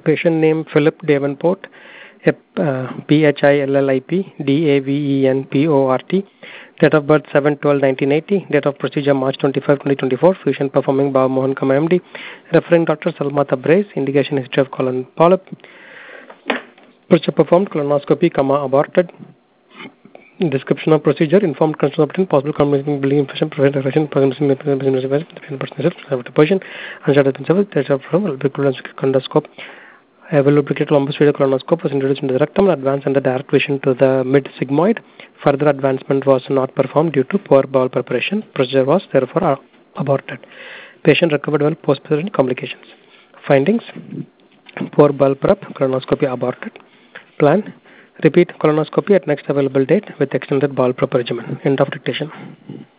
Patient name Philip Davenport, PHILLIP DAVENPORT. Date of birth 7/12/1980. Date of procedure March 25, 2024. Fusion performing Baba Mohan Kama MD. Referring doctor Salma Tabriz. Indication history of colon polyp. Procedure performed colonoscopy, aborted. Description of procedure: informed consent obtained, possible communicating building infection, prevent erection, position, endoscope. A lubricated lumbospheric colonoscope was introduced into the rectum and advanced under direct vision to the mid-sigmoid. Further advancement was not performed due to poor bowel preparation. Procedure was therefore aborted. Patient recovered well post-procedure complications. Findings: poor bowel prep, colonoscopy aborted. Plan: repeat colonoscopy at next available date with extended bowel prep regimen. End of dictation.